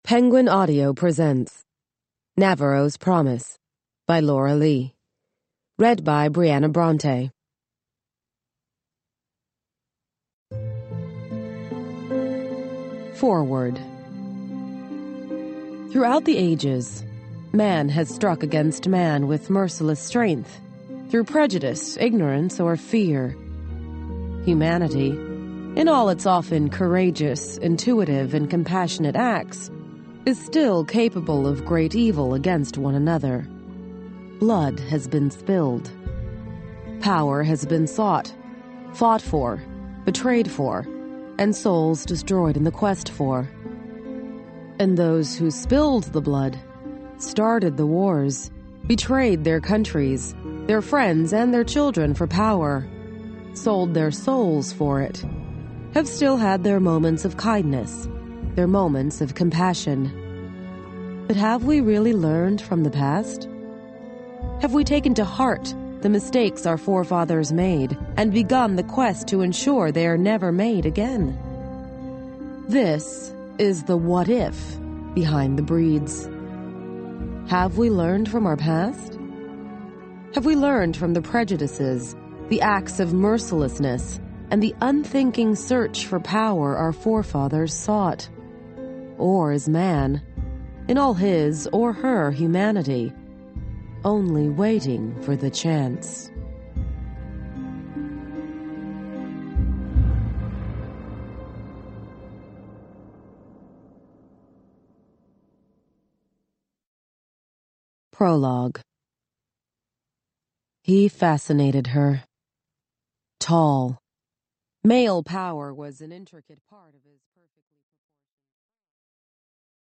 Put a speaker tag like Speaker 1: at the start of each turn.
Speaker 1: Penguin Audio presents Navarro's Promise by Laura Lee. Read by Brianna Bronte. Foreword. Throughout the ages, man has struck against man with merciless strength, through prejudice, ignorance, or fear. Humanity, in all its often courageous, intuitive, and compassionate acts, is still capable of great evil against one another. Blood has been spilled. Power has been sought, fought for, betrayed for, and souls destroyed in the quest for. And those who spilled the blood, started the wars, betrayed their countries, their friends, and their children for power, sold their souls for it, have still had their moments of kindness, their moments of compassion. But have we really learned from the past? Have we taken to heart the mistakes our forefathers made and begun the quest to ensure they are never made again? This is the what if behind the breeds. Have we learned from our past? Have we learned from the prejudices, the acts of mercilessness, and the unthinking search for power our forefathers sought? Or is man, in all his or her humanity, only waiting for the chance? Prologue. He fascinated her. Tall. Male power was an intricate part of his perfectly